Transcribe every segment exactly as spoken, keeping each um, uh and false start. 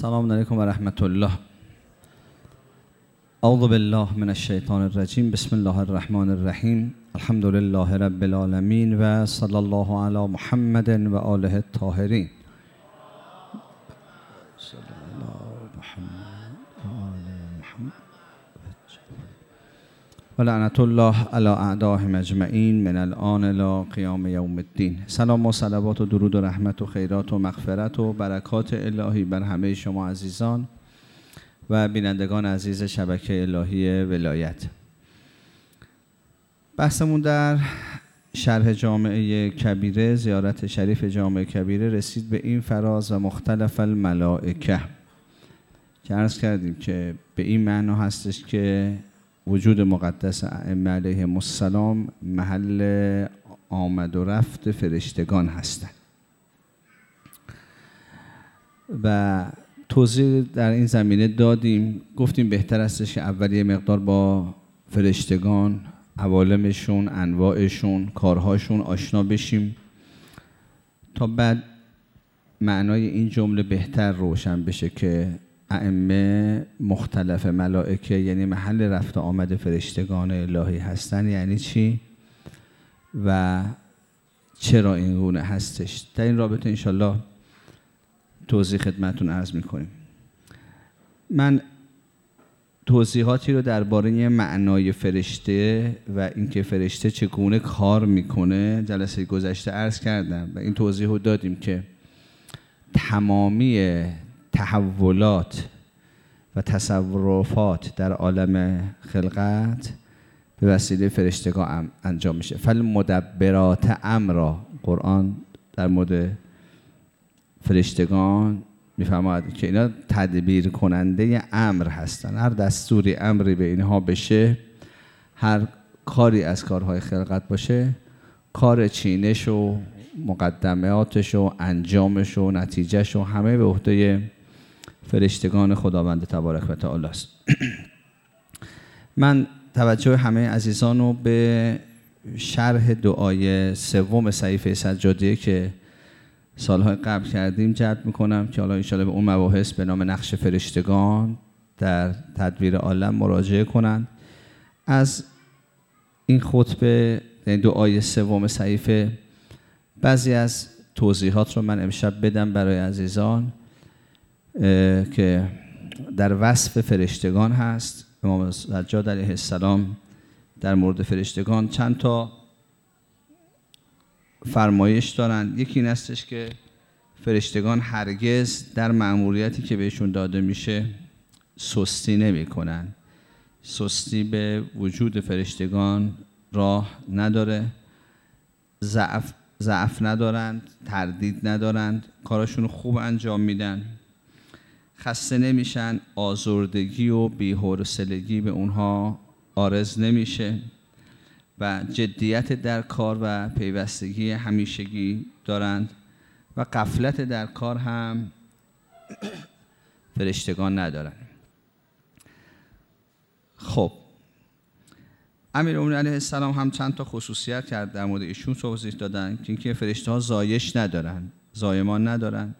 السلام علیکم و رحمت الله. اعوذ بالله من الشیطان الرجیم. بسم الله الرحمن الرحیم. الحمد لله رب العالمین و صلی الله علی محمد و آله الطاهرین. و لعنت الله علی اعدائهم اجمعین من الآن الی قیام یوم الدین. سلام و صلوات و درود و رحمت و خیرات و مغفرت و برکات الهی بر همه شما عزیزان و بینندگان عزیز شبکه الهی ولایت. بحثمون در شرح جامعه کبیره، زیارت شریف جامعه کبیره، رسید به این فراز: و مختلف الملائکه، که عرض کردیم که به این معنا هستش که وجود مقدس ائمه علیهم السلام محل آمد و رفت فرشتگان هستند. و توضیح در این زمینه دادیم، گفتیم بهتر استش که اول یه مقدار با فرشتگان، عوالمشون، انواعشون، کارهاشون آشنا بشیم تا بعد معنای این جمله بهتر روشن بشه که ائمه مختلف ملائکه یعنی محل رفت آمد فرشتگان الهی هستن یعنی چی و چرا این گونه هستش. در این رابطه انشالله توضیح خدمتون عرض میکنیم. من توضیحاتی رو درباره معنای فرشته و اینکه فرشته چگونه کار میکنه جلسه گذشته عرض کردم و این توضیح رو دادیم که تمامی تحولات و تصرفات در عالم خلقت به وسیله فرشتگان انجام میشه. فالمدبرات امرا، قرآن در مورد فرشتگان میفرماید که اینا تدبیر کننده امر هستن. هر دستوری امری به اینها بشه، هر کاری از کارهای خلقت باشه، کار چینش و مقدماتش و انجامش و نتیجهش و همه به عهده فرشتگان خداوند تبارک و تعالی است. من توجه همه عزیزان رو به شرح دعای سوم صحیفه سجادیه که سالهای قبل کردیم جلب میکنم که حالا انشاءالله به اون مباحث به نام نقش فرشتگان در تدبیر عالم مراجعه کنند. از این خطبه دعای سوم صحیفه بعضی از توضیحات رو من امشب بدم برای عزیزان که در وصف فرشتگان هست. امام سجاد علیه السلام در مورد فرشتگان چند تا فرمایش دارن. یکی این استش که فرشتگان هرگز در مأموریتی که بهشون داده میشه سستی نمی کنن. سستی به وجود فرشتگان راه نداره، ضعف ضعف ندارند، تردید ندارند، کاراشون خوب انجام میدن، خسته نمیشن، آزردگی و بی‌حوصلگی به اونها عارض نمیشه و جدیت در کار و پیوستگی همیشگی دارند و غفلت در کار هم فرشتگان ندارند. خب امیرالمومنین علیه السلام هم چند تا خصوصیت کرد در مورد ایشون توضیح دادن که اینکه فرشته ها زایش ندارن، زایمان ندارن،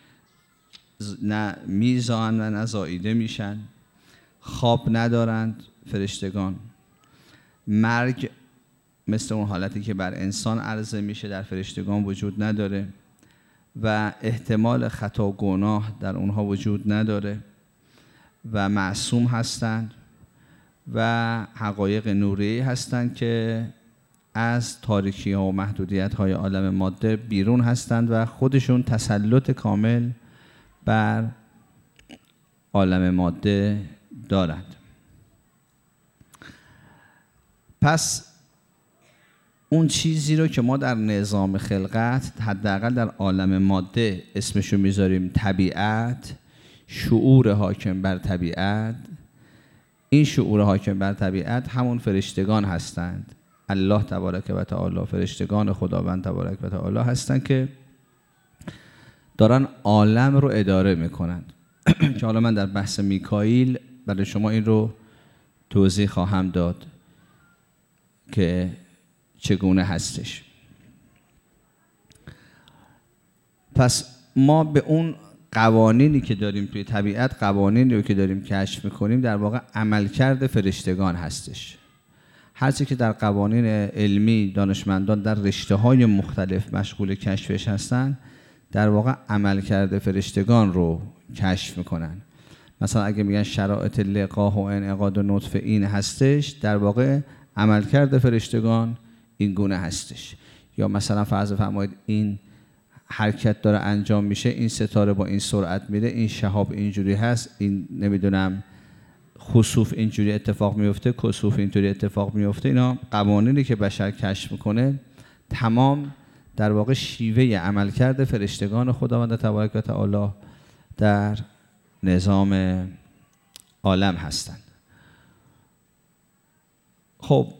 نه میزان و نه زاییده میشن، خواب ندارند فرشتگان، مرگ مثل اون حالتی که بر انسان عرضه میشه در فرشتگان وجود نداره و احتمال خطا و گناه در اونها وجود نداره و معصوم هستند و حقایق نوری هستند که از تاریکی ها و محدودیت های عالم ماده بیرون هستند و خودشون تسلط کامل بر عالم ماده دارند. پس اون چیزی رو که ما در نظام خلقت حداقل در عالم ماده اسمشو میذاریم طبیعت، شعور حاکم بر طبیعت، این شعور حاکم بر طبیعت همون فرشتگان هستند. الله تبارک و تعالی، فرشتگان خداوند تبارک و تعالی هستند که دارن عالم رو اداره میکنند که حالا من در بحث میکائیل برای شما این رو توضیح خواهم داد که چگونه هستش. پس ما به اون قوانینی که داریم توی طبیعت، قوانینی رو که داریم کشف میکنیم در واقع عملکرد فرشتگان هستش. هرچی که در قوانین علمی دانشمندان در رشته‌های مختلف مشغول کشفش هستن، در واقع عملکرد فرشتگان رو کشف میکنن. مثلا اگه میگن شرایط لقاح و انعقاد و نطفه این هستش، در واقع عملکرد فرشتگان این گونه هستش. یا مثلا فرض فرمایید این حرکت داره انجام میشه، این ستاره با این سرعت میره، این شهاب اینجوری هست، این نمیدونم خسوف اینجوری اتفاق میفته، کسوف اینجوری اتفاق میفته. اینا قوانینی که بشر کشف میکنه تمام در واقع شیوه عملکرد فرشتگان خداوند تبارک و تعالی در نظام عالم هستند. خب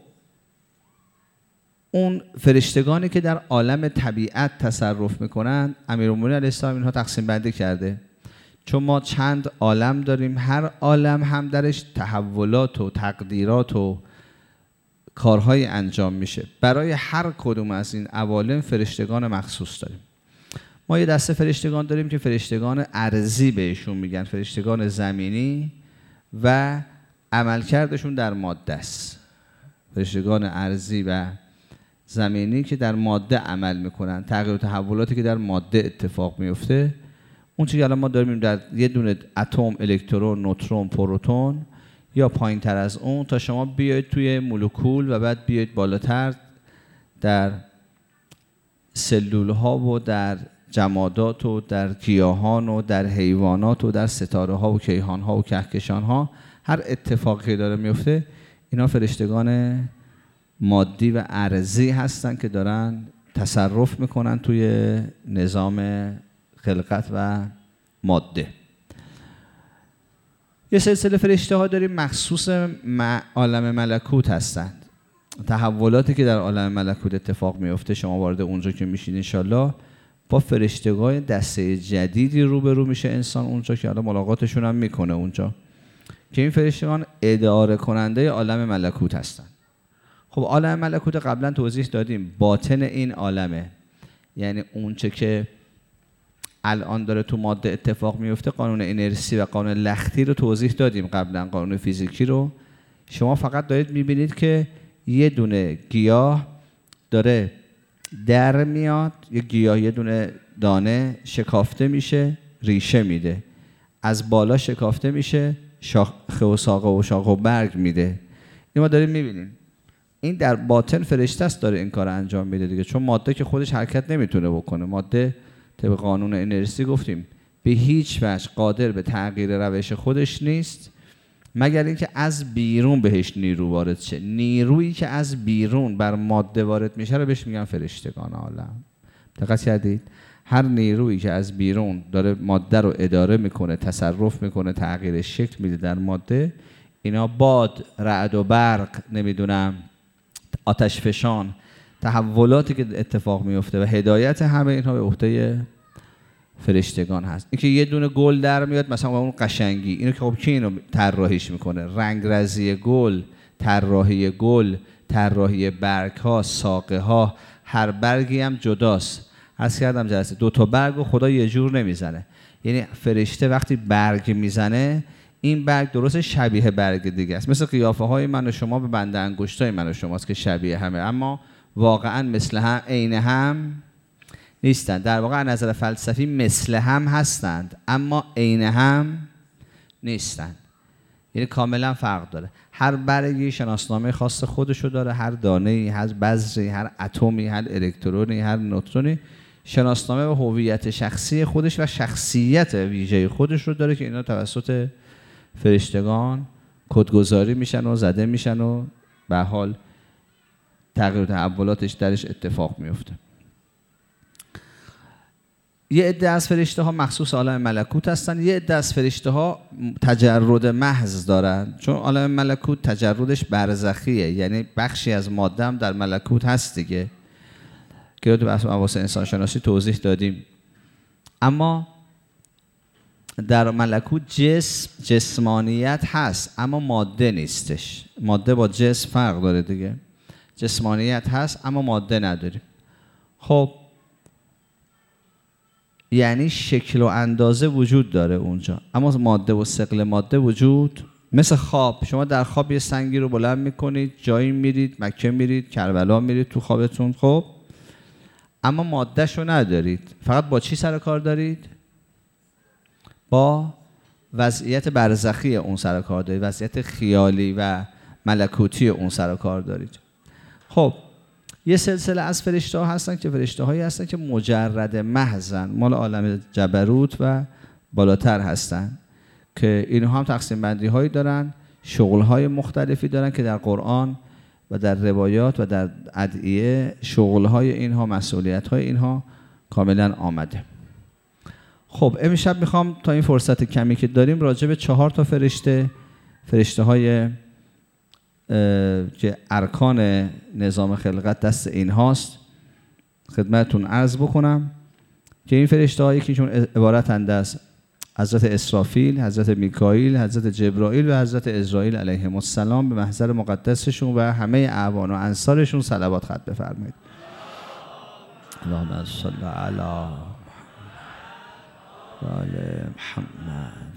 اون فرشتگانی که در عالم طبیعت تصرف میکنن، امیرالمومنین علیه السلام اینها تقسیم بندی کرده. چون ما چند عالم داریم، هر عالم هم درش تحولات و تقدیرات و کارهای انجام میشه. برای هر کدوم از این عوالم فرشتگان مخصوص داریم. ما یه دسته فرشتگان داریم که فرشتگان ارضی بهشون میگن، فرشتگان زمینی و عملکردشون در ماده است. فرشتگان ارضی و زمینی که در ماده عمل میکنن، تغییر و تحولاتی که در ماده اتفاق میفته. اون چیزی که الان ما داریم در یه دونه اتم، الکترون، نوترون، پروتون یا پایین تر از اون، تا شما بیاید توی مولکول و بعد بیاید بالاتر در سلول ها و در جمادات و در گیاهان و در حیوانات و در ستاره ها و کیهان ها و کهکشان ها، هر اتفاقی که داره میفته، اینا فرشتگان مادی و ارضی هستن که دارن تصرف میکنن توی نظام خلقت و ماده. یه سلسله فرشته ها داریم مخصوص عالم ملکوت هستند. تحولاتی که در عالم ملکوت اتفاق میفته، شما وارد اونجا که میشید انشالله با فرشتگان دسته جدیدی روبرو میشه انسان اونجا، که حالا ملاقاتشون هم میکنه اونجا، که این فرشتگان اداره کننده عالم ملکوت هستند. خب عالم ملکوت قبلا توضیح دادیم، باطن این عالمه، یعنی اونچه که الان داره تو ماده اتفاق میفته، قانون انرژی و قانون لختی رو توضیح دادیم قبلا، قانون فیزیکی رو. شما فقط دارید میبینید که یه دونه گیاه داره در میاد، یه گیاه یه دونه دانه شکافته میشه، ریشه میده، از بالا شکافته میشه، شاخه و ساقه و شاخه و برگ میده. این ما داریم میبینیم. این در باطن فرشته است داره این کار انجام میده دیگه، چون ماده که خودش حرکت نمیتونه بکنه. ماده طبق قانون انرژی گفتیم به هیچ وجه قادر به تغییر روش خودش نیست، مگر اینکه از بیرون بهش نیرو وارد شه. نیرویی که از بیرون بر ماده وارد میشه رو بهش میگن فرشتگان عالم. دقت کردید؟ هر نیرویی که از بیرون داره ماده رو اداره میکنه، تصرف میکنه، تغییر شکل میده در ماده، اینا باد، رعد و برق، نمیدونم آتش فشان، تحولاتی که اتفاق میفته و هدایت همه اینها به عهده فرشتگان هست. اینکه یه دونه گل در میاد مثلا اون قشنگی، اینو که خب کی اینو طراحیش میکنه؟ رنگ رزی گل، طراحی گل، طراحی برگ ها، ساقه ها، هر برگی هم جداست. عرض کردم جلسه دو تا برگو خدا یه جور نمیزنه. یعنی فرشته وقتی برگ میزنه، این برگ درست شبیه برگ دیگه است، مثل قیافه های من و شما به بند انگشتای من و شماست که شبیه همه، اما واقعا مثل هم، عین هم نیستند. در واقع از نظر فلسفی مثل هم هستند اما عین هم نیستند. یعنی کاملا فرق داره. هر برگی شناسنامه خاص خودشو داره، هر دانه‌ای، هر بذری، هر اتمی، هر الکترونی، هر نوترونی شناسنامه و هویت شخصی خودش و شخصیت ویژه خودش رو داره که اینا توسط فرشتگان کدگذاری میشن و زده میشن و به حال تغییر و تحولاتش درش اتفاق میفته. یه عده از فرشته ها مخصوص عالم ملکوت هستن، یه عده از فرشته ها تجرد محض دارن، چون عالم ملکوت تجردش برزخیه، یعنی بخشی از ماده هم در ملکوت هست دیگه، که تو بحث حواس انسان شناسی توضیح دادیم. اما در ملکوت جسم، جسمانیت هست اما ماده نیستش. ماده با جسم فرق داره دیگه. جسمانیت هست اما ماده نداریم. خب یعنی شکل و اندازه وجود داره اونجا، اما ماده و ثقل ماده وجود. مثل خواب، شما در خواب یه سنگی رو بلند میکنید، جایی میرید، مکه میرید، کربلا میرید تو خوابتون، خب اما مادهش رو ندارید. فقط با چی سر کار دارید؟ با وضعیت برزخی اون سر کار دارید، وضعیت خیالی و ملکوتی اون سر کار دارید. خب یه سلسله از فرشته ها هستن که فرشته هایی هستن که مجرد محضن، مال عالم جبروت و بالاتر هستن، که اینها هم تقسیم بندی هایی دارن، شغل های مختلفی دارن که در قرآن و در روایات و در ادعیه شغل های اینها، مسئولیت های اینها کاملا آمده. خب امشب میخوام تا این فرصت کمی که داریم راجع به چهار تا فرشته، فرشته های که ارکان نظام خلقت دست این هاست، خدمتتون عرض بکنم که این فرشته ها یکیشون عبارتند از حضرت اسرافیل، حضرت میکائیل، حضرت جبرائیل و حضرت عزرائیل علیهم السلام. به محضر مقدسشون و همه اعوان و انصارشون صلوات خط بفرمایید. اللهم صل علی محمد.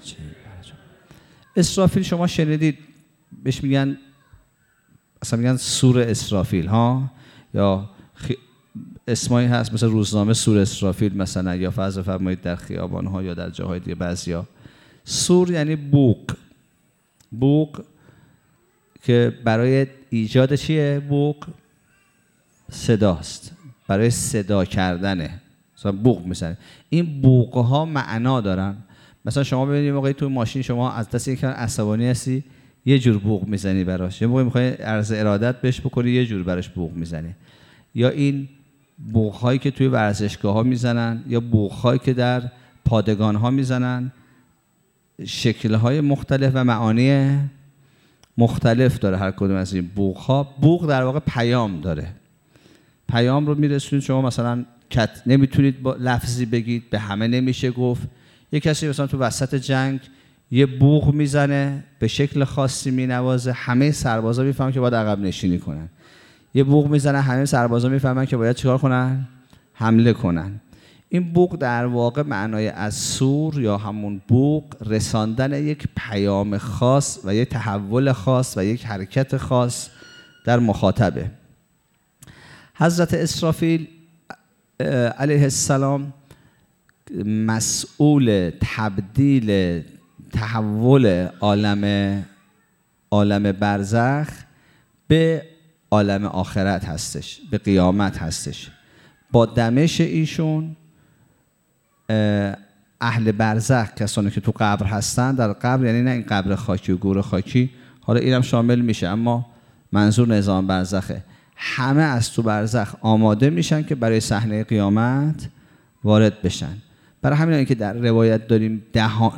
اسرافیل شما شنیدید بهش میگن، اصلا میگن سور اسرافیل ها، یا خی... اسمایی هست مثل روزنامه سور اسرافیل مثلا، یا فرض فرمایید در خیابان ها یا در جاهای دیگه بعضیا. سور یعنی بوق، بوق که برای ایجاد چیه؟ بوق صداست، برای صدا کردنه، مثلا بوق میزنه. این بوق ها معنا دارن. مثلا شما ببینید موقعی تو ماشین شما از دست یک عصبانی هستی یه جور بوق میزنی براش، یه موقعی میخوای عرض ارادت بهش بکنی یه جور براش بوق میزنی. یا این بوق هایی که توی ورزشگاه ها میزنن، یا بوق هایی که در پادگان ها میزنن، شکل های مختلف و معانی مختلف داره هر کدوم از این بوق ها. بوق در واقع پیام داره، پیام رو میرسونید. شما مثلا کت نمیتونید با لفظی بگید، به همه نمیشه گفت. یک کسی مثلا تو وسط جنگ یه بوق میزنه، به شکل خاصی مینوازه، همه سربازا میفهمن که باید عقب نشینی کنن. یه بوق میزنه، همه سربازا میفهمن که باید چیکار کنن؟ حمله کنن. این بوق در واقع معنای از سور یا همون بوق رساندن یک پیام خاص و یک تحول خاص و یک حرکت خاص در مخاطبه. حضرت اسرافیل علیه السلام مسئول تبدیل تحول عالم عالم برزخ به عالم آخرت هستش، به قیامت هستش. با دمش ایشون اهل برزخ، کسانی که تو قبر هستن، در قبر یعنی نه این قبر خاکی و گور خاکی، حالا اینم شامل میشه، اما منظور نظام برزخه، همه از تو برزخ آماده میشن که برای صحنه قیامت وارد بشن. برای همین که در روایت داریم دهان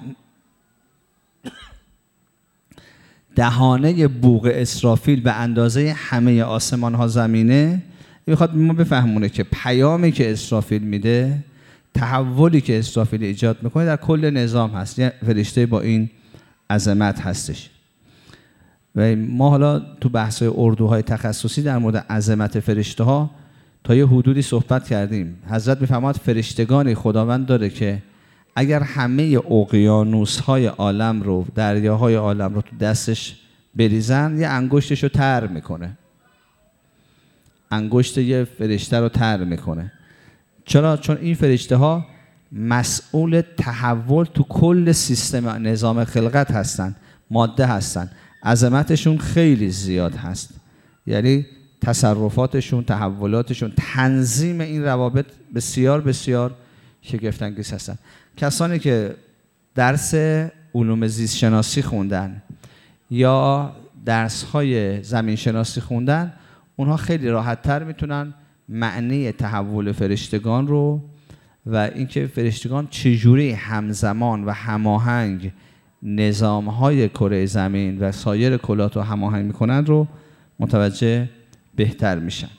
دهانه بوق اسرافیل به اندازه همه آسمان ها زمینه، میخواد ما بفهمونه که پیامی که اسرافیل میده، تحولی که اسرافیل ایجاد میکنه در کل نظام هست. یه فرشته با این عظمت هستش. و ما حالا تو بحث اردوهای تخصصی در مورد عظمت فرشته ها تا یه حدودی صحبت کردیم. حضرت میفرماد فرشتگانی خداوند داره که اگر همه اقیانوس های عالم رو، دریاهای عالم رو تو دستش بریزن، یه انگشتش رو تر میکنه، انگشت یه فرشته رو تر میکنه. چرا؟ چون این فرشته ها مسئول تحول تو کل سیستم نظام خلقت هستن، ماده هستن. عظمتشون خیلی زیاد هست، یعنی تصرفاتشون، تحولاتشون، تنظیم این روابط بسیار بسیار شگفت‌انگیز هستن. کسانی که درس علوم زیست شناسی خوندن یا درس‌های زمین شناسی خوندن، اونها خیلی راحت‌تر میتونن معنی تحول فرشتگان رو و اینکه فرشتگان چجوری همزمان و هماهنگ نظام‌های کره زمین و سایر کلات رو هماهنگ میکنن رو متوجه بهتر میشن.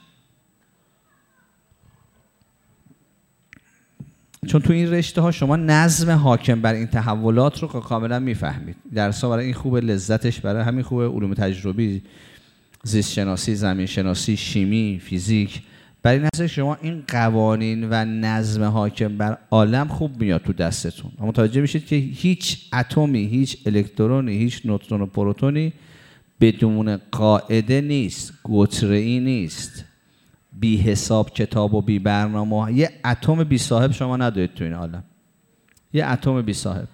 چون تو این رشته ها شما نظم حاکم بر این تحولات رو کاملا میفهمید. درس ها برای این خوبه، لذتش برای همین خوبه. علوم تجربی، زیست شناسی، زمین شناسی، شیمی، فیزیک، برای این هست شما این قوانین و نظم حاکم بر عالم خوب میاد تو دستتون، اما متوجه میشید که هیچ اتمی، هیچ الکترونی، هیچ نوترون و پروتونی بدون قاعده نیست، گتره‌ای نیست، بی حساب کتاب و بی برنامه. یه اتم بی صاحب شما ندارید تو این عالم، یه اتم بی صاحب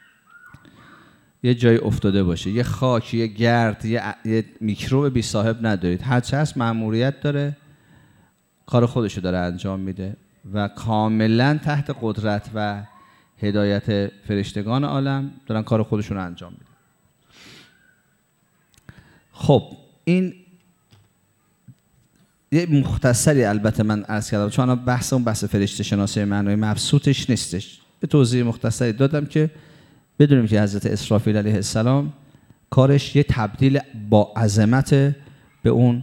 یه جای افتاده باشه، یه خاک، یه گرد، یه, ا... یه میکروب بی صاحب ندارید. هرچه هست مأموریت داره، کار خودشو داره انجام میده و کاملا تحت قدرت و هدایت فرشتگان عالم دارن کار خودشون رو انجام میدن. خب این یه مختصری البته من عرض کردم، چون بحث اون بحث فرشته شناسی معنای مبسوطش نیستش، به توضیح مختصری دادم که بدونیم که حضرت اسرافیل علیه السلام کارش یه تبدیل با عظمت به اون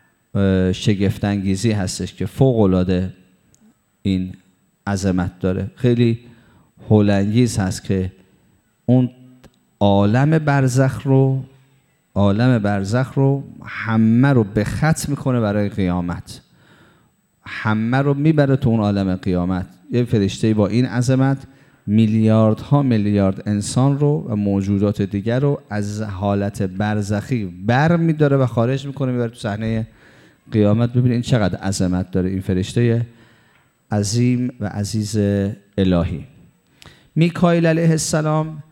شگفت‌انگیزی هستش که فوق‌العاده این عظمت داره. خیلی هول‌انگیز هست که اون عالم برزخ رو عالم برزخ رو همه رو به خط میکنه برای قیامت، همه رو میبره تو اون عالم قیامت. یه فرشته با این عظمت میلیاردها میلیارد انسان رو و موجودات دیگر رو از حالت برزخی بر میداره و خارج میکنه میبره تو صحنه قیامت. ببینید این چقدر عظمت داره این فرشته عظیم و عزیز الهی. میکائیل علیه السلام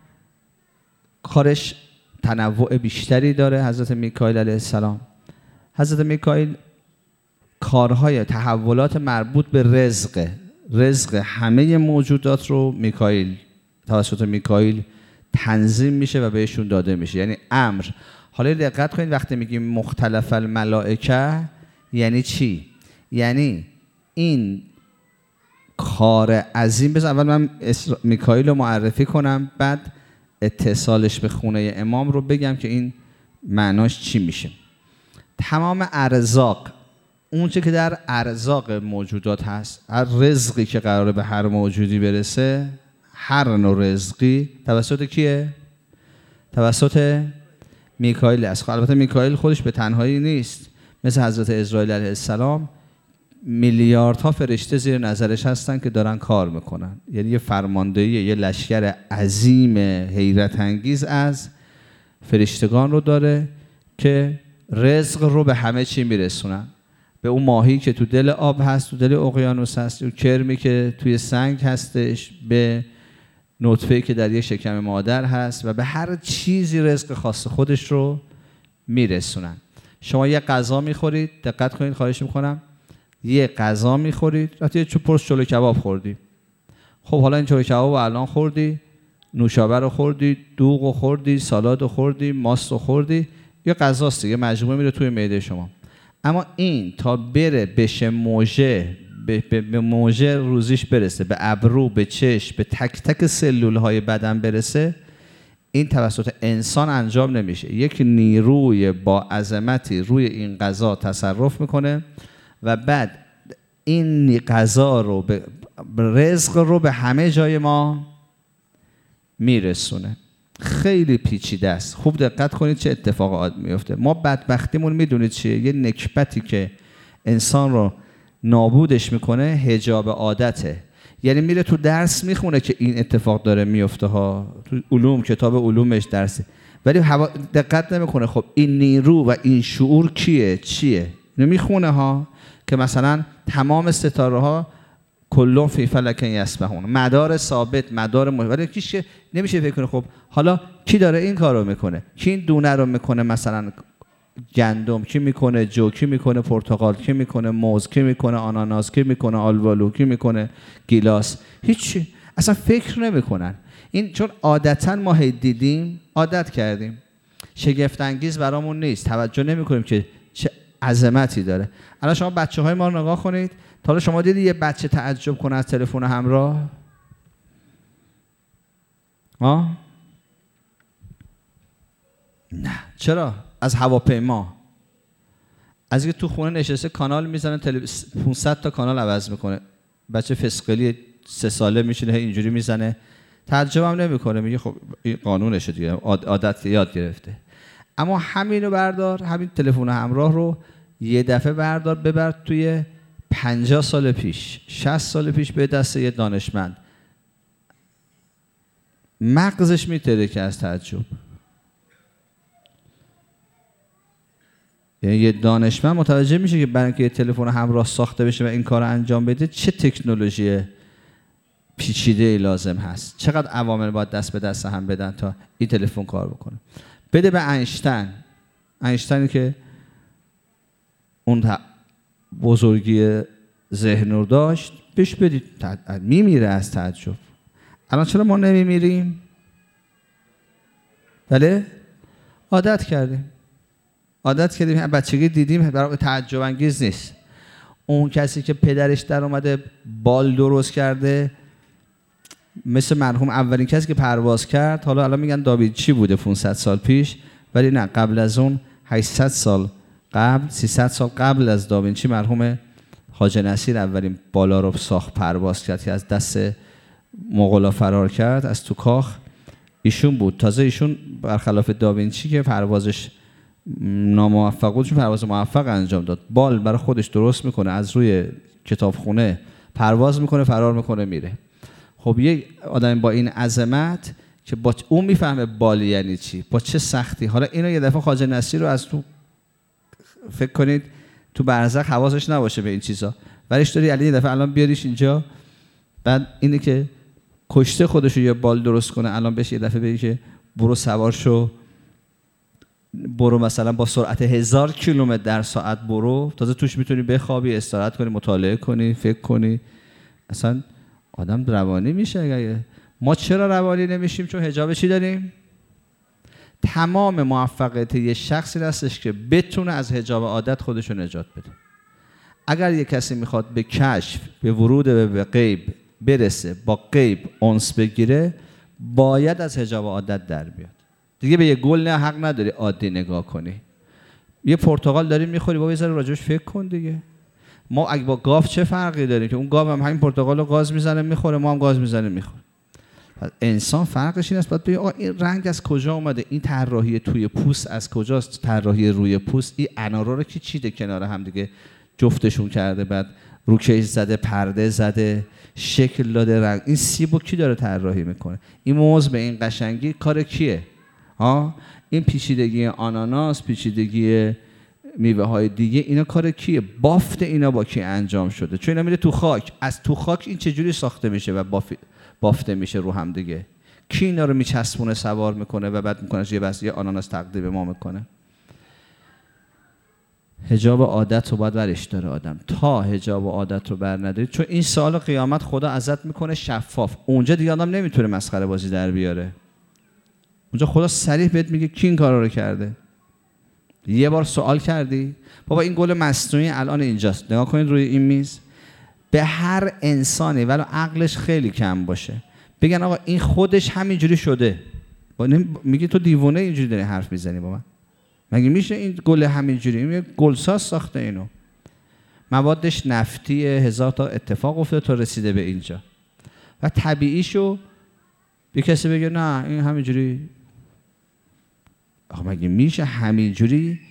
کارش تنوع بیشتری داره. حضرت میکائیل علیه السلام حضرت میکائیل کارهای تحولات مربوط به رزق رزق همه موجودات رو میکائیل توسط میکائیل تنظیم میشه و بهشون داده میشه، یعنی امر. حالا دقت کنید وقتی میگیم مختلف الملائکه یعنی چی؟ یعنی این کار عظیم. بذار اول من میکائیل رو معرفی کنم، بعد اتصالش به خونه امام رو بگم که این معناش چی میشه. تمام ارزاق، اون چه که در ارزاق موجودات هست، هر رزقی که قراره به هر موجودی برسه، هر نوع رزقی توسط کیه؟ توسط میکائیل است. البته میکائیل خودش به تنهایی نیست، مثل حضرت عزرائیل علیه السلام میلیاردها فرشته زیر نظرش هستن که دارن کار میکنن. یعنی یه فرماندهی، یه لشکر عظیم حیرت انگیز از فرشتگان رو داره که رزق رو به همه چی میرسونن. به اون ماهی که تو دل آب هست، تو دل اقیانوس هست، اون کرمی که توی سنگ هستش، به نطفه‌ای که در یه شکم مادر هست و به هر چیزی رزق خاص خودش رو میرسونن. شما یه غذا میخورید، دقت کنید خواهش میکنم، یه غذا میخورید، وقتی یه پرس چلو کباب خوردی، خب حالا این چلو کباب رو الان خوردی، نوشابه رو خوردی، دوغ رو خوردی، سالاد رو خوردی، ماست رو خوردی، یه غذاست دیگه، مجموعه میره توی معده شما. اما این تا بره بشه موجه، به, به, به موجه روزیش برسه، به ابرو، به چشم، به تک تک سلول های بدن برسه، این توسط انسان انجام نمیشه. یک نیروی با عظمتی روی این غذا تصرف میکنه و بعد این غذا رو به رزق رو به همه جای ما میرسونه. خیلی پیچیده است. خوب دقت کنید چه اتفاقات میفته. ما بدبختیمون میدونید چیه؟ یه نکبتی که انسان رو نابودش میکنه حجاب عادته. یعنی میره تو درس میخونه که این اتفاق داره میفته ها، تو علوم، کتاب علومش درسه، ولی هوا دقت نمیکنه خب این نیرو و این شعور کیه، چیه. نمیخونه ها که مثلا تمام ستاره ها کلون فی فلک یسبحون، مدار ثابت، مدار مهم، ولی کیش که نمیشه فکر کنه خب حالا کی داره این کارو میکنه، کی این دونه رو میکنه، مثلا گندم کی میکنه، جو کی میکنه، پرتقال کی میکنه، موز کی میکنه، آناناس کی میکنه، آلوالو کی میکنه، گیلاس، هیچی اصلا فکر نمیکنن. این چون عادتا ما دیدیم، عادت کردیم، شگفت انگیز برامون نیست، توجه نمیکنیم که چه عظمتی داره. الان شما بچه های ما رو نگاه کنید، تا حالا شما دیدی یه بچه تعجب کنه از تلفن همراه؟ ها؟ نه. چرا؟ از هواپیما، از اینکه تو خونه نشسته کانال میزنه، پانصد تا کانال عوض میکنه. بچه فسقلی سه ساله میشینه اینجوری میزنه، تعجب هم نمیکنه، میگه خب این قانونشه دیگه، عادت یاد گرفته. اما همینو بردار، همین تلفن همراه رو یه دفعه بردار ببر توی پنجاه سال پیش، شصت سال پیش به دست یه دانشمند مغزش میترکه از تعجب. یعنی یه دانشمند متوجه میشه که برای اینکه یه تلفن همراه ساخته بشه و این کار رو انجام بده چه تکنولوژی پیچیده لازم هست، چقدر عوامل باید دست به دست هم بدن تا این تلفن کار بکنه. بده به اینشتین، اینشتینی که اون بزرگی ذهن رو داشت، بهش بدید میمیره از تعجب. الان چرا ما نمیمیریم؟ بله؟ عادت کردیم. عادت کردیم، بچگی دیدیم، برای تعجب انگیز نیست. اون کسی که پدرش در اومده بال درست کرده، مثل مرحوم اولین کسی که پرواز کرد، حالا الان میگن داوینچی بوده پانصد سال پیش، ولی نه، قبل از اون هشتصد سال قبل، سیصد سال قبل از داوینچی مرحوم خواجه نصیر اولین بالا رو ساخت، پرواز کرد که از دست مغولا فرار کرد از تو کاخ. ایشون بود. تازه ایشون برخلاف داوینچی که پروازش ناموفق بود، چون پرواز موفق انجام داد. بال برای خودش درست میکنه، از روی کتابخونه پرواز میکنه، فرار میکنه، میره. خب یک آدم با این عظمت که با اون میفهمه بال یعنی چی، با چه سختی. حالا اینو یه دفعه خواجه نصیر رو از تو فکر کنید تو برزخ حواسش نباشه به این چیزا، ولیش داری علی یه دفعه الان بیاریش اینجا، بعد اینه که کشته خودش رو یه بال درست کنه، الان بهش یه دفعه بگی که برو سوار شو، برو مثلا با سرعت هزار کیلومتر در ساعت برو، تازه توش میتونی بخوابی، استراحت کنی، مطالعه کنی، فکر کنی. اصلا آدم روانی میشه. اگه ما چرا روانی نمیشیم؟ چون حجاب چی داریم؟ تمام موفقیت یه شخصی هستش که بتونه از حجاب عادت خودشو نجات بده. اگر یه کسی میخواد به کشف، به ورود به غیب برسه، با غیب انس بگیره، باید از حجاب عادت در بیاد. دیگه به یه گل نه حق نداری عادی نگاه کنی. یه پرتقال داری میخوری، بابا یه ذره راجعش فکر کن دیگه. ما اگه با گاو چه فرقی داریم که اون گاو هم همین پرتقال رو گاز میزنه میخوره، ما هم گاز میزنیم میخوریم. انسان فرقش این است، باید بگی آقا این رنگ از کجا اومده، این طراحی توی پوست از کجاست، طراحی روی پوست، این انارا رو کی چیده کنار هم دیگه جفتشون کرده، بعد روکش زده، پرده زده، شکل داده، رنگ. این سیبو کی داره طراحی میکنه؟ این موز به این قشنگی کار کیه؟ ها، این پیچیدگی آناناس، پیچیدگی میوه های دیگه، اینا کار کیه؟ بافت اینا با کی انجام شده؟ چون اینا میره تو خاک. از تو خاک این چجوری ساخته میشه و باف... بافته میشه رو هم دیگه؟ کی اینا رو میچسبونه، سوار میکنه و بعد میکنه یه بس یه آناناس تقدیم ما میکنه؟ حجاب عادت رو باید برش داره آدم. تا حجاب عادت رو بر نداری، چون این سال قیامت خدا ازت میکنه شفاف، اونجا دیگه آدم نمیتونه مسخره بازی در بیاره. اونجا خدا صریح بهت میگه کی این کارا رو کرده. یه بار سوال کردی؟ بابا این گل مصنوعی الان اینجاست، نگاه کنید روی این میز. به هر انسانی ولو عقلش خیلی کم باشه بگن آقا این خودش همینجوری شده، میگی تو دیوونه اینجوری داری حرف میزنی با من؟ مگه میشه این گل همینجوری؟ این گلساز ساخته اینو، موادش نفتی، هزار تا اتفاق افتاده تا رسیده به اینجا. و طبیعیشو به کسی بگه نه این همینجوری. آخه مگه میشه همینجوری؟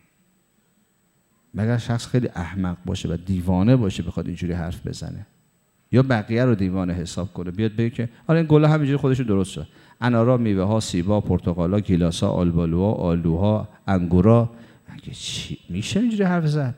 مگر شخص خیلی احمق باشه و دیوانه باشه بخواد اینجوری حرف بزنه، یا بقیه رو دیوانه حساب کنه بیاد بگه که آره این گل همینجوری خودش درست شد. انارا، میوه ها، سیبا، پرتقالا، گیلاسا، آلبالوها، آلوها، انگورا. مگه چی میشه اینجوری حرف زد؟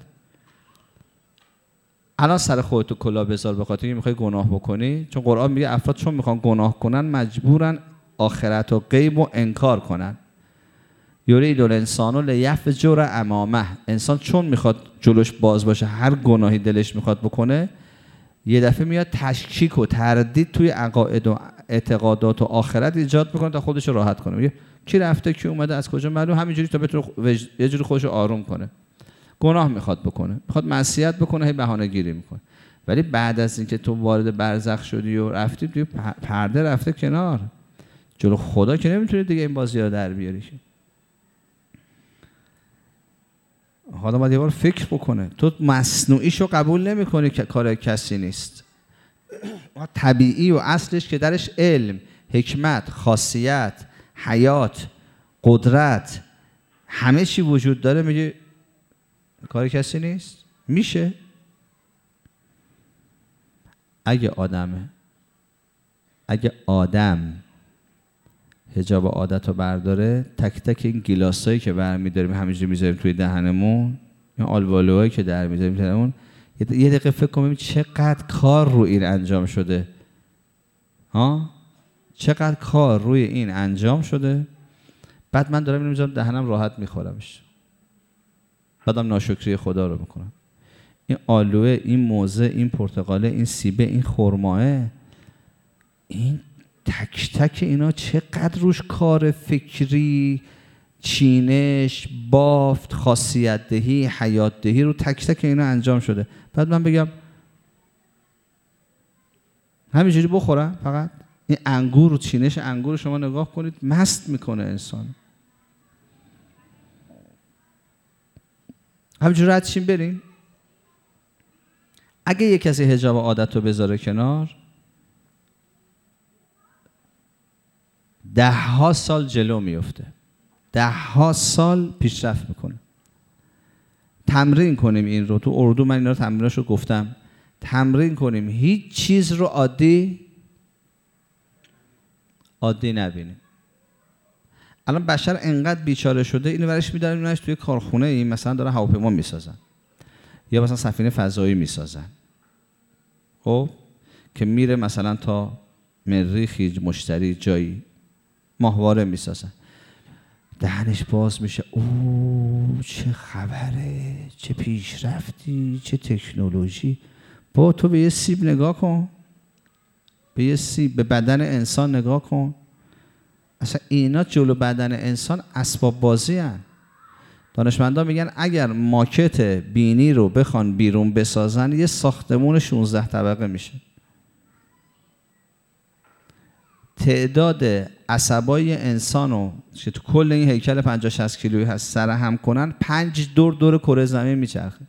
الان سر خودتو کلاه بذار به خاطر اینکه میخوای گناه بکنی، چون قرآن میگه افراد چون میخوان گناه کنن مجبورن آخرت و غیب و انکار کنن. یرید الانسان لیفجر امامه. انسان چون میخواد جلوش باز باشه، هر گناهی دلش میخواد بکنه، یه دفعه میاد تشکیک و تردید توی عقاید و اعتقادات و آخرت ایجاد میکنه تا خودش رو راحت کنه. میگه کی رفته کی اومده از کجا معلوم، همینجوری تا بتونه وج... یه جوری خودش رو آروم کنه. گناه میخواد بکنه، میخواد معصیت بکنه، هی بهانه گیری میکنه. ولی بعد از اینکه تو وارد برزخ شدی و رفتی توی پرده رفته کنار، جلو خدا که نمیتونی دیگه این بازی رو در بیاری. حالا باید یه بار فکر بکنه. تو مصنوعیشو قبول نمی کنی که کار کسی نیست. طبیعی و اصلش که درش علم، حکمت، خاصیت، حیات، قدرت، همه چی وجود داره، میگه کار کسی نیست. میشه اگه آدمه اگه آدم حجاب عادت رو برداره، تک تک این گیلاسایی که برمی‌داریم همینجوری میذاریم توی دهنمون، این آلوالوهایی که در میذاریم دهنمون، یه دقیقه فکر کنیم چقدر کار رو این انجام شده. ها؟ چقدر کار روی این انجام شده. بعد من دارم اینو میذارم دهنم، راحت میخورمش، بعدم ناشکری خدا رو میکنم. این آلوه، این موزه، این پرتقاله، این سیبه، این خرماه، این تک تک اینا چقدر روش کار فکری، چینش، بافت، خاصیت دهی، حیات دهی رو تک تک اینا انجام شده. بعد من بگم همینجوری بخورم فقط؟ این انگور رو، چینش انگور شما نگاه کنید، مست میکنه انسان. همینجوری رد شیم بریم. اگه یک کسی حجاب عادت رو بذاره کنار، ده ها سال جلو میفته، ده ها سال پیشرفت میکنه. تمرین کنیم این رو. تو اردو من اینا رو تمریناشو گفتم. تمرین کنیم هیچ چیز رو عادی عادی نبینیم. الان بشر انقدر بیچاره شده، اینو ورش می‌دارن اونش توی کارخونه، این مثلا دارن هواپیما میسازن یا مثلا سفینه فضایی میسازن، خب که میره مثلا تا مریخی، مشتری جایی، ماهواره میسازن. دهنش باز میشه، اوه چه خبره، چه پیشرفتی، چه تکنولوژی. با تو به یه سیب نگاه کن، به یه سیب، به بدن انسان نگاه کن. اصلا اینا جلو بدن انسان اسباب بازی هن. دانشمندان میگن اگر ماکت بینی رو بخوان بیرون بسازن، یه ساختمون شانزده طبقه میشه. تعداد عصبای انسان رو که تو کل این هیکل پنجاه شصت کیلویی هست سر هم کنن، پنج دور دور کره زمین میچرخه.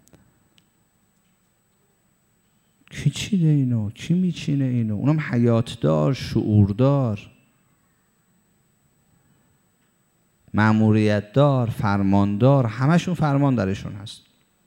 کی چیده اینو؟ کی میچینه اینو؟ اونم حیاتدار، شعوردار، مأموریت دار، فرماندار، همشون فرمان درشون هست.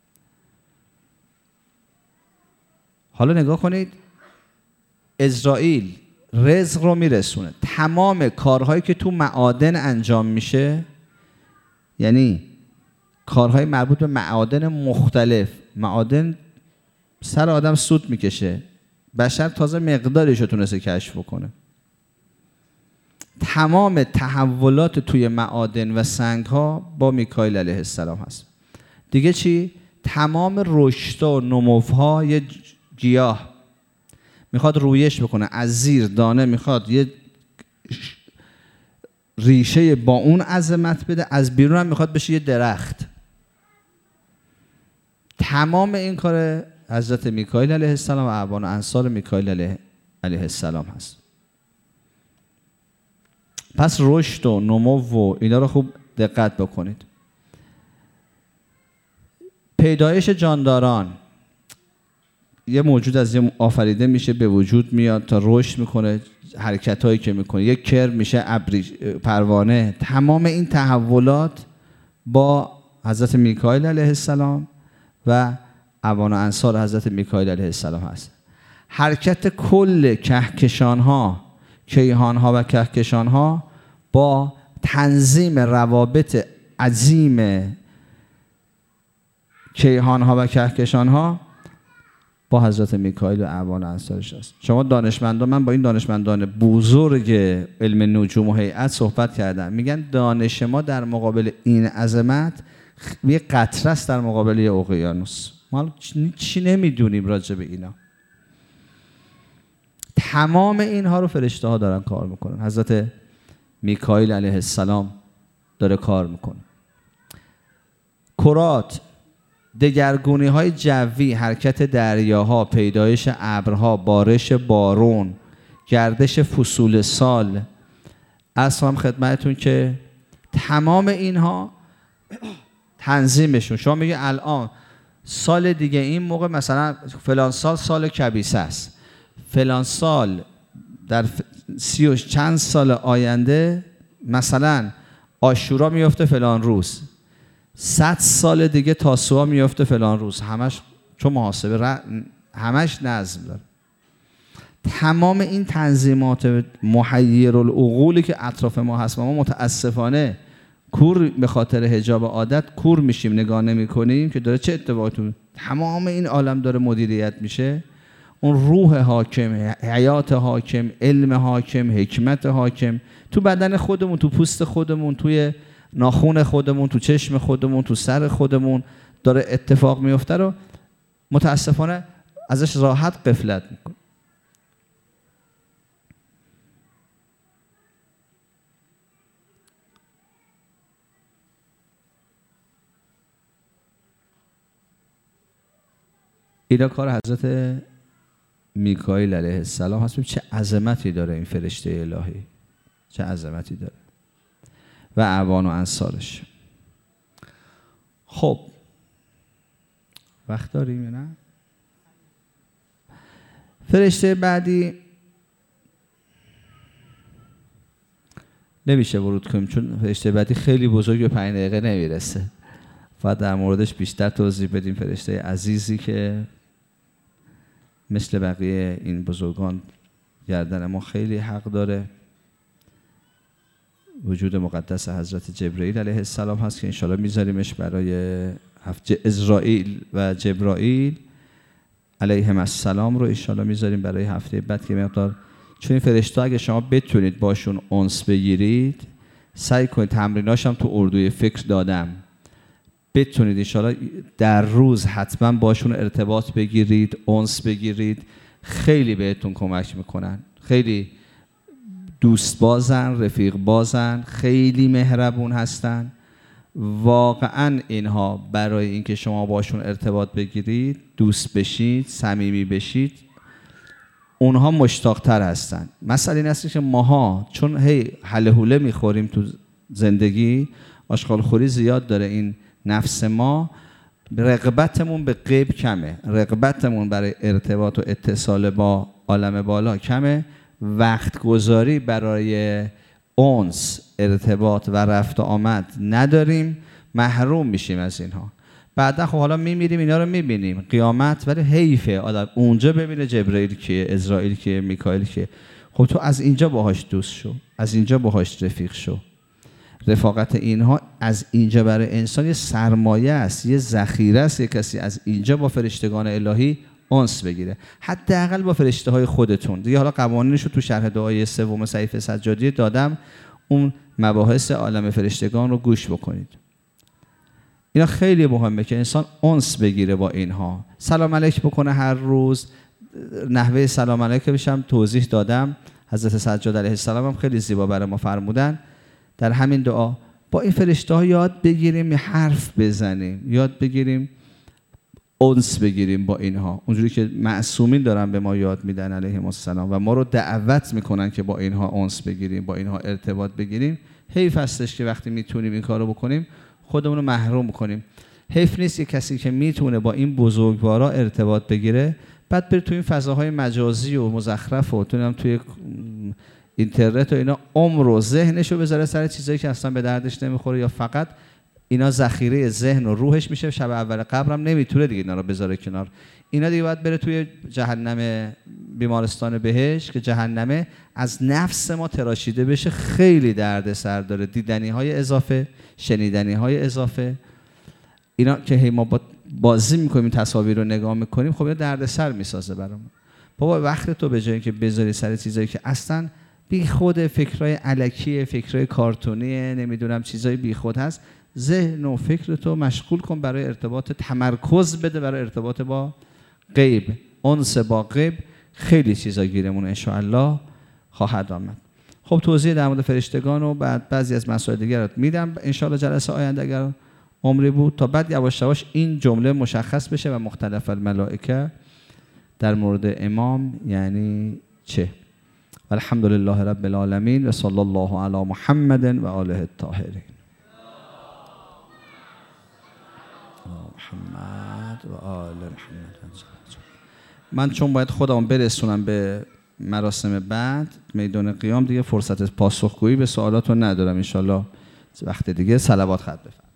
حالا نگاه کنید، اسرائیل رزق رو میرسونه. تمام کارهایی که تو معادن انجام میشه، یعنی کارهای مربوط به معادن مختلف، معادن سر آدم سود میکشه، بشر تازه مقدارش رو تونسته کشف بکنه. تمام تحولات توی معادن و سنگ ها با میکائیل علیه السلام هست. دیگه چی؟ تمام رشد و نموها، یه گیاه میخواد رویش بکنه، از زیر دانه میخواد یه ریشه با اون عظمت بده، از بیرون هم میخواد بشه یه درخت. تمام این کار حضرت میکائیل علیه السلام و اعوان و انصار میکائیل علیه, علیه السلام هست. پس رشد و نمو و اینا رو خوب دقت بکنید. پیدایش جانداران، یه موجود از یه آفریده میشه، به وجود میاد تا رشد میکنه، حرکت هایی که میکنه، یک کرم میشه ابری، پروانه. تمام این تحولات با حضرت میکائیل علیه السلام و اعوان و انصار حضرت میکائیل علیه السلام هست. حرکت کل کهکشان ها، کیهان ها و کهکشان ها با تنظیم روابط عظیم کیهان ها و کهکشان ها با حضرت میکائیل و اعوان و انصارش است. شما دانشمندان، من با این دانشمندان بزرگ علم نجوم و هیئت صحبت کردم، میگن دانش ما در مقابل این عظمت یه قطره است در مقابل یه اقیانوس. ما چی نمیدونیم راجع به اینا. تمام اینها رو فرشته ها دارن کار میکنن. حضرت میکائیل علیه السلام داره کار میکنه. کرات، دگرگونی های جوی، حرکت دریاها، پیدایش ابرها، بارش بارون، گردش فصول سال. اصلا خدمتتون که تمام اینها تنظیمشون، شما میگه الان سال دیگه این موقع مثلا فلان سال سال کبیسه است، فلان سال در سی و چند سال آینده مثلا عاشورا میفته فلان روز، صد سال دیگه تاسوعا میفته فلان روز. همش چون محاسبه ر... همش نظم داره. تمام این تنظیمات محیر العقولی که اطراف ما هست و ما متاسفانه کور به خاطر حجاب عادت کور میشیم، نگاه نمی کنیم که داره چه اتفاقاتی، تمام این عالم داره مدیریت میشه. اون روح حاکم، حیات حاکم، علم حاکم، حکمت حاکم تو بدن خودمون، تو پوست خودمون، توی ناخون خودمون، تو چشم خودمون، تو سر خودمون داره اتفاق میفته رو متاسفانه ازش راحت غفلت میکنه. اینا کار حضرت میکائیل علیه السلام هست. چه عظمتی داره این فرشته الهی، چه عظمتی داره و اعوان و انصارش. خب وقت داریم یا نه؟ فرشته بعدی نمیشه ورود کنیم چون فرشته بعدی خیلی بزرگ و پنج دقیقه نمیرسه. فقط در موردش بیشتر توضیح بدیم. فرشته عزیزی که مثل بقیه این بزرگان گردن ما خیلی حق داره، وجود مقدس حضرت جبرئیل علیه السلام هست که انشالله میذاریمش برای هفته ازرائیل و جبرائیل علیهم السلام رو انشالله میذاریم برای هفته بعد که مقدار، چون این فرشته اگه شما بتونید باشون انس بگیرید، سعی کنید، تمریناش هم تو اردوی فکر دادم، بتونید انشالله در روز حتما باشون ارتباط بگیرید، انس بگیرید، خیلی بهتون کمک میکنن. خیلی دوست بازن، رفیق بازن، خیلی مهربون هستن. واقعا اینها برای اینکه شما باشون ارتباط بگیرید، دوست بشید، صمیمی بشید، اونها مشتاق‌تر هستن. مثلا این است که ماها چون هی هله هوله میخوریم تو زندگی، آشغال خوری زیاد داره این نفس ما، رغبتمون به غیب کمه، رغبتمون برای ارتباط و اتصال با عالم بالا کمه، وقت گذاری برای انس، ارتباط و رفت و آمد نداریم، محروم میشیم از اینها. بعدا خب حالا میمیریم اینا رو میبینیم قیامت، ولی حیفه آدم اونجا ببینه جبرئیل کیه، اسرائیل کیه، میکائیل کیه. خب تو از اینجا باهاش دوست شو، از اینجا باهاش رفیق شو. رفاقت اینها از اینجا برای انسان یه سرمایه است، یه ذخیره است. یه کسی از اینجا با فرشتگان الهی انس بگیره، حداقل با فرشته های خودتون. دیگه حالا قوانینش رو تو شرح دعای سوم صحیفه سجادی دادم، اون مباحث عالم فرشتگان رو گوش بکنید. اینا خیلی مهمه که انسان انس بگیره با اینها، سلام علیک بکنه هر روز. نحوه سلام علیک بشم توضیح دادم، حضرت سجاد علیه السلام هم خیلی زیبا برای ما فرمودن. در همین دعا با این فرشته ها یاد بگیریم حرف بزنیم، یاد بگیریم انس بگیریم با اینها، اونجوری که معصومین دارن به ما یاد میدن علیهم السلام و ما رو دعوت میکنن که با اینها انس بگیریم، با اینها ارتباط بگیریم. حیف هستش که وقتی میتونیم این کارو بکنیم خودمون رو محروم کنیم. حیف نیست یک کسی که میتونه با این بزرگوارا ارتباط بگیره بعد بره تو این فضاهای مجازی و مزخرف و تو توی اینترنت و اینا عمر و ذهنش رو بذاره سر چیزایی که اصلا به دردش نمیخوره، یا فقط اینا ذخیره ذهن و روحش میشه. شب اول قبرم نمیتونه دیگه اینا رو بذاره کنار. اینا دیگه باید بره توی جهنم، بیمارستان بهشت که جهنمه از نفس ما تراشیده بشه. خیلی درد سر داره، دیدنی های اضافه، شنیدنی های اضافه، اینا که هی ما با بازی میکنیم، تصاویر رو نگاه میکنیم، خب اینا درد سر میسازه برامون. بابا وقت تو به جای اینکه بذاری سر چیزایی که اصلا بی خود، فکرای الکیه، فکرای کارتونیه، نمیدونم چیزای بی خود هست، ذهن و فکرتو مشغول کن برای ارتباط، تمرکز بده برای ارتباط با غیب، انس با غیب. خیلی چیزا گیرمون ان شاء الله خواهد آمد. خب توضیح در مورد فرشتگان و بعد بعضی از مسائل دیگر رو میدم ان شاء الله جلسه آینده اگر عمری بود، تا بعد یواش یواش این جمله مشخص بشه و مختلف الملائکه در مورد امام یعنی چه. الحمد لله رب العالمین و صلی الله علی محمد و آله الطاهرین. محمد و آل محمد. من چون باید خودم برسونم به مراسم بعد میدان قیام، دیگه فرصت پاسخگویی به سوالاتو ندارم. ان شاء الله وقت دیگه صلوات خط بفرمایید.